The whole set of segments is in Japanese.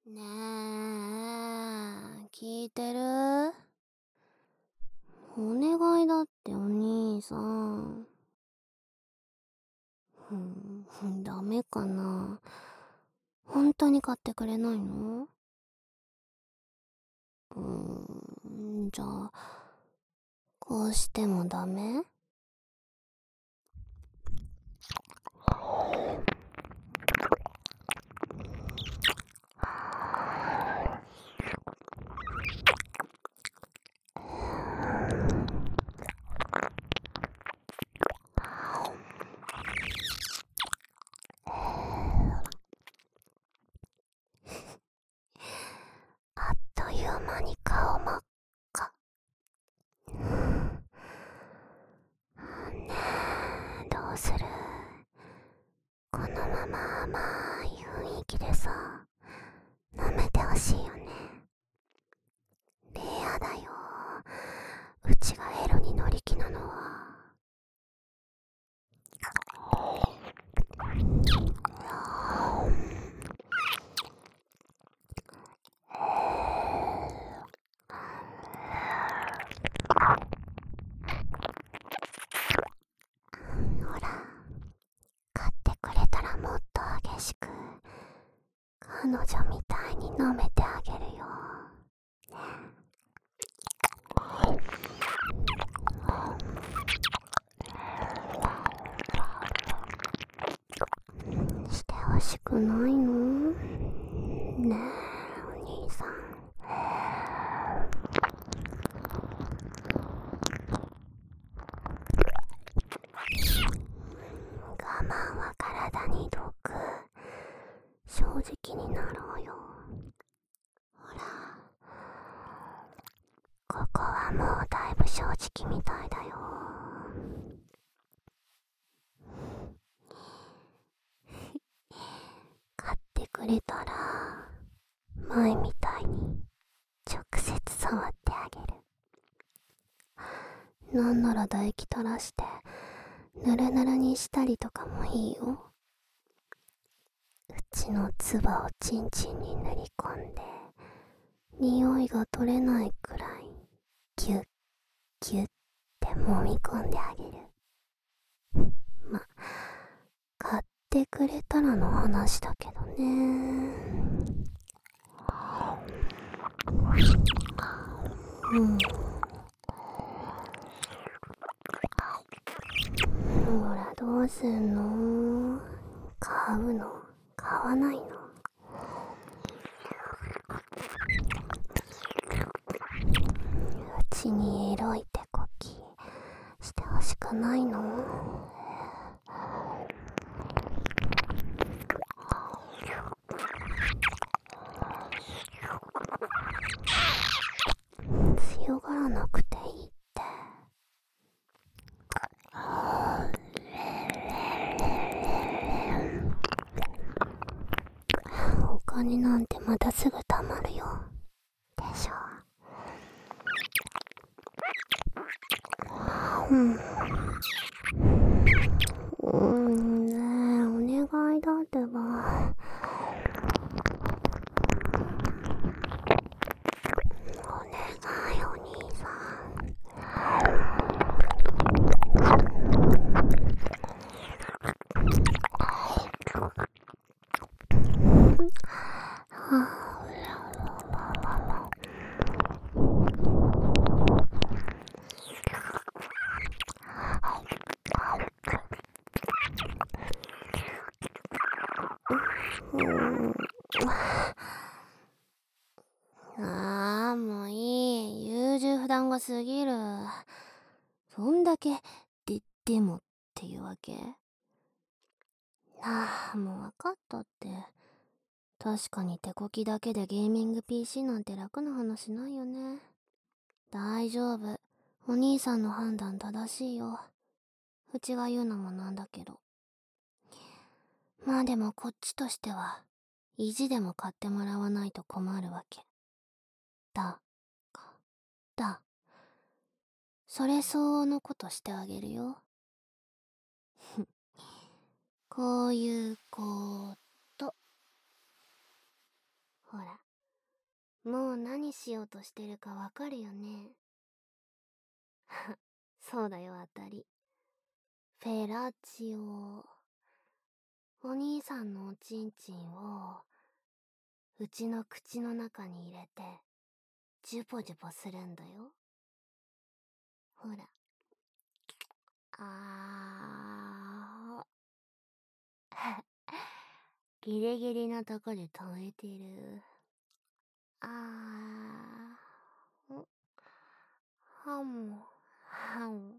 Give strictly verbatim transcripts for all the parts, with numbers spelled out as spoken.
ねえ、聞いてる？お願いだってお兄さん。うん、ダメかな。本当に買ってくれないの？うーん、じゃあ、こうしてもダメ？あっという間に顔真っ赤。ねえ、どうする？このまま甘い雰囲気でさ、舐めてほしいよね。レアだよ。うちがエロに乗り気なのは。ほら、買ってくれたらもっと激しく彼女みたいに舐めてあげるよ。してほしくないの？ねえ、お兄さん。我慢は体に毒。正直になろうよ。ほら、ここはもうだいぶ正直みたいだよ。買ってくれたら前みたいに直接触ってあげる。なんなら唾液垂らしてぬるぬるにしたりとかもいいよ。うちの唾をチンチンに塗り込んで匂いが取れないくらいギュッギュッって揉み込んであげる。ま、買ってくれたらの話だけどね。うん。ほら、どうすんの？買うの？買わないの？うちにエロい手こきしてほしくないの？強がらなくていいって。お金なんてまたすぐ貯まるよ。でしょ。うん。うんねえ、お願いだってば。お願い、お兄さん。ああ、もういい。優柔不断が過ぎる。そんだけ、で、でもっていうわけ？ああ、もう分かったって。確かに手こきだけでゲーミング ピーシー なんて楽な話ないよね。大丈夫。お兄さんの判断正しいよ。うちが言うのもなんだけど。まあでもこっちとしては、意地でも買ってもらわないと困るわけ。だ、か、だ。それ相応のことしてあげるよ。こういうこと。 ほら、もう何しようとしてるかわかるよね。そうだよ、当たり。フェラチオ。お兄さんのおちんちんを、うちの口の中に入れて、ジュポジュポするんだよ。ほら。あー。ギリギリなとこで止めてる。あー。んはむ、はむ。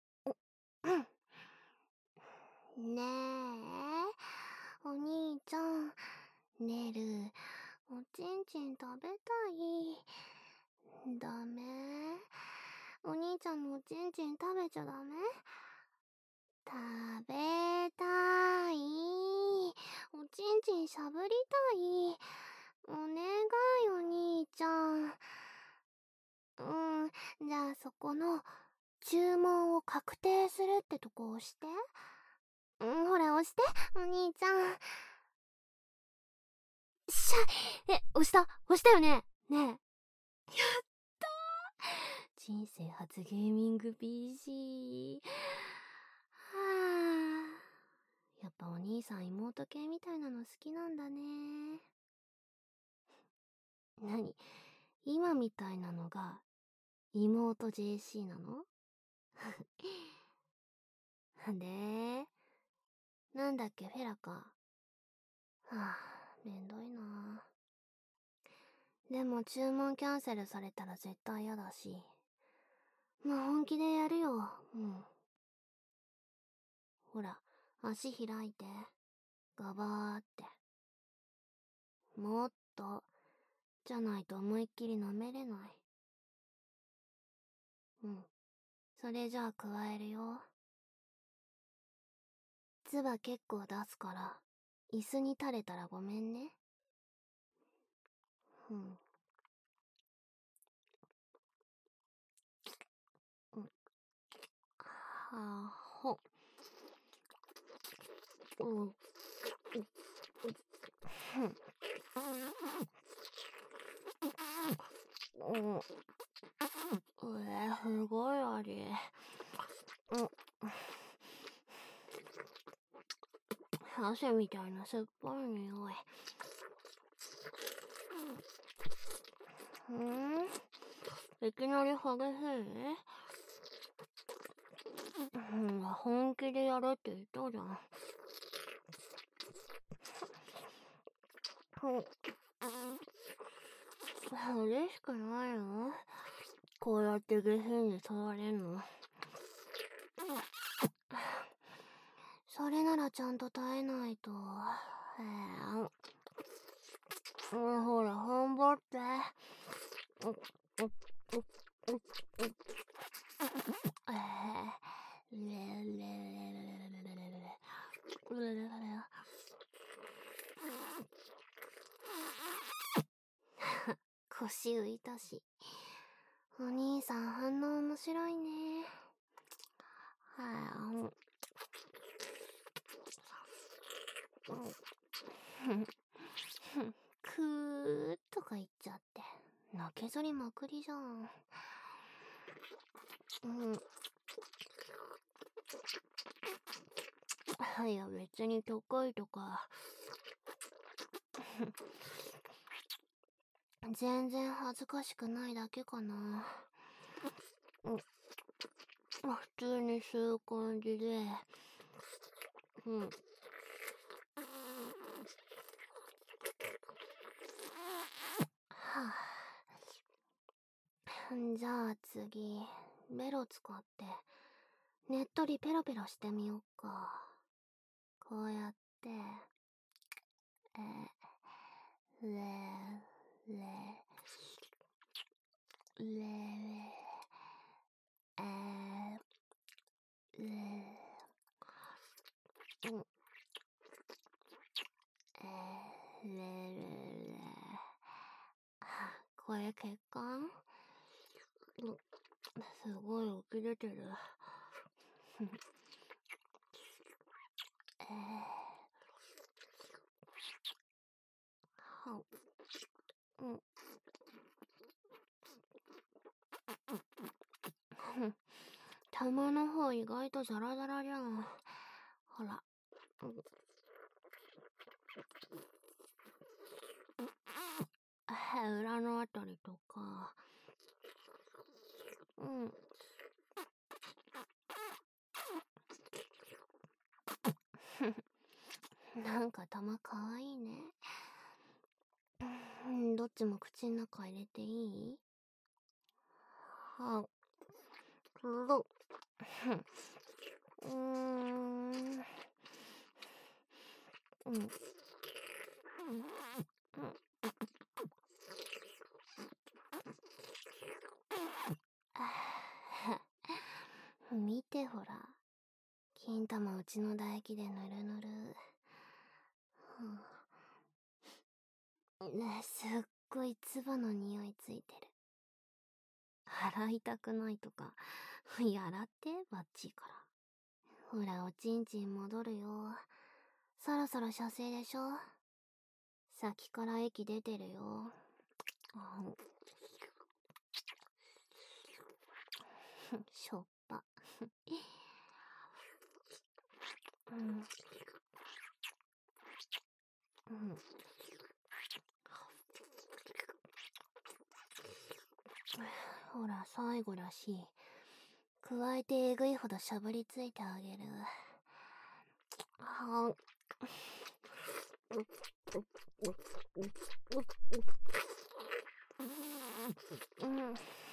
ねえ、お兄ちゃん、ねる、おちんちん食べたい。ダメ？お兄ちゃんのおちんちん食べちゃダメ？食べたい。おちんちんしゃぶりたい。お願い、お兄ちゃん。うん、じゃあそこの注文を確定するってとこ押して。うん、ほら押して、お兄ちゃん。しゃ、え、押した押したよね？ねえ。やったー。人生初ゲーミング ピーシー。はあ。やっぱお兄さん妹系みたいなの好きなんだね。何？今みたいなのが妹 ジェーシー なの？で、なんだっけ、フェラか。はあ、めんどいな。でも注文キャンセルされたら絶対嫌だし。まあ本気でやるよ。うん。ほら、足開いて。ガバーって。もっと。じゃないと思いっきり舐めれない。うん。それじゃあ加えるよ。唾結構出すから、椅子に垂れたらごめんね。うん。うん。はほ。うん。うん。うん。えー、すごいあり。うん。汗みたいな酸っぱい匂い。ん？いきなり激しい？うん、本気でやるって言ったじゃん。うん。嬉しくないの？こうやって下品に触れんの。それならちゃんと耐えないと。えー、うん、ほら、頑張って。うん、うん、うん、うん、うん。えー、レレレレレレレレレレレレ。腰浮いたし。お兄さん反応面白いね。はあ。くーとか言っちゃって。のけぞりまくりじゃん。うん。いや、別に得意とか。全然恥ずかしくないだけかな。うん。普通に吸う感じで。うん。はぁ。じゃあ次、ベロ使って、ねっとりペロペロしてみよっか。こうやって、えー、れ、れ、れ、えー、れ、うん、えー、れ、れ、れ、これ血管？うん、すごい浮き出てる。えー、は玉の方意外とザラザラじゃん。ほら。裏のあたりとか。うん。なんか玉かわいいね。どっちも口の中入れていい？あ、ど、うーん。うん。見てほら。金玉うちの唾液でぬるぬる。ね、すっごい唾の匂いついてる。洗いたくないとか、やらってバッチリから。ほら、おちんちん戻るよ。そろそろ射精でしょ。先から液出てるよ。しょっぱ。うん。うん。ほら、最後だし。加えてえぐいほどしゃぶりついてあげる。はん。うん。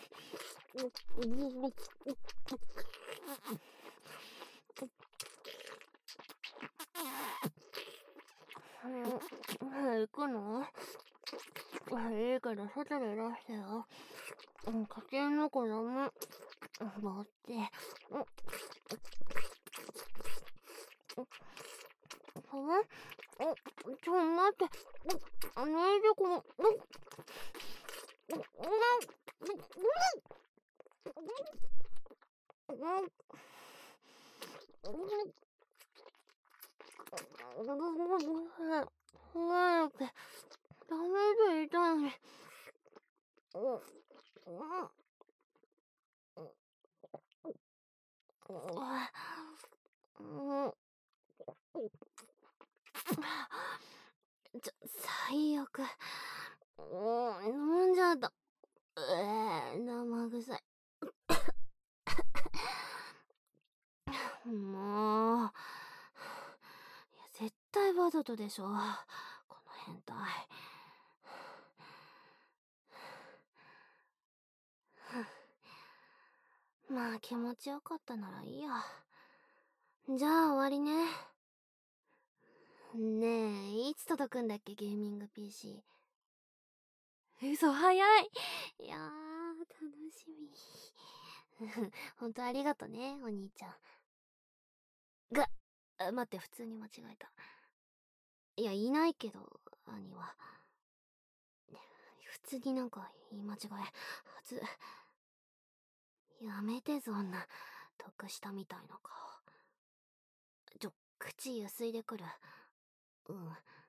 行くの？いいけど、外で出してよ。うん、家庭の子供。待って。うん。あれ？ちょ、待って。あ、ねえ、でこの、早く。ダメで痛い。ちょ、最悪。飲んじゃった。うえー、生臭い。もう。いや、絶対わざとでしょ。この変態。まあ気持ちよかったならいいや。じゃあ終わりね。ねえ、いつ届くんだっけ、ゲーミング ピーシー。嘘、早い。いやー、楽しみ。ほんとありがとね、お兄ちゃん。が、あ、待って、普通に間違えた。いや、いないけど、兄は。普通になんか言い間違え。はず。やめて、そんな、得したみたいな顔。ちょ、口ゆすいでくる。うん。